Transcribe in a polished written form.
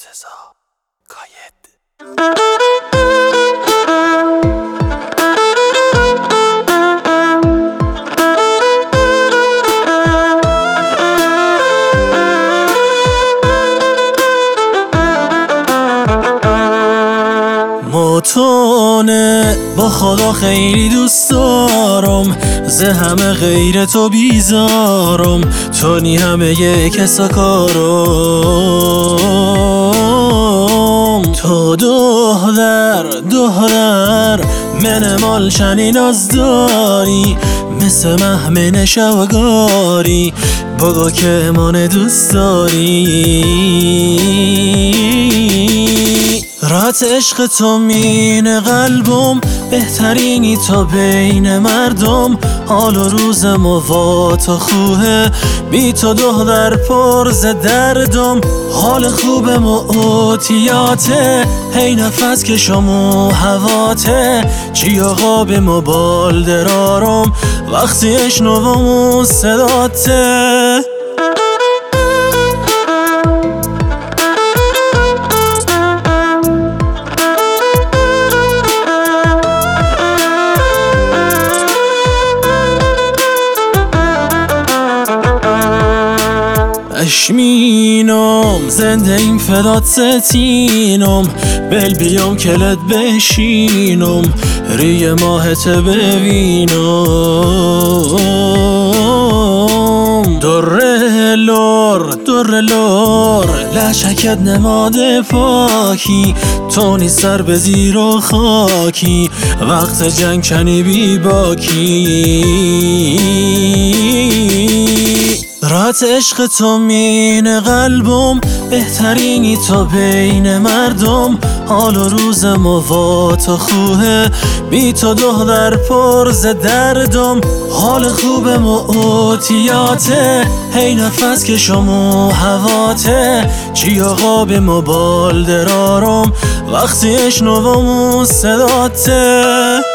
مرتضی کاید. متونه با خدا خیلی دوست دارم، زه همه غیر تو بیزارم، تونی همه کسا کارم. تو دختر من مال چنین از داری، مثل مهمن شوگاری بگو که من دوست داری. رات عشق تو مین قلبم، بهترینی تا بین مردم، حال و روز ما تو خوه، بی تو دختر پرز دردم. حال خوب اوتیاته، هی نفس که شما هواته، چی آقا به مبال درارم، وقتی اشنوم صداته. اشمینم زنده این فدات ستینم، بل بیام کلت بشینم، ری ماهت ببینم. در لور لشکت نماد پاکی، تونی سر به زیر و خاکی، وقت جنگ کنی بی باکی. رات عشق تو مین قلبم، بهترینی تا بین مردم، حال و روز ما تو خوه، بی تو دختر پرز دردم. حال خوب اوتیاته، هی نفس که شما هواته، چی آقا به مبال درارم، وقتی اشنوم صداته.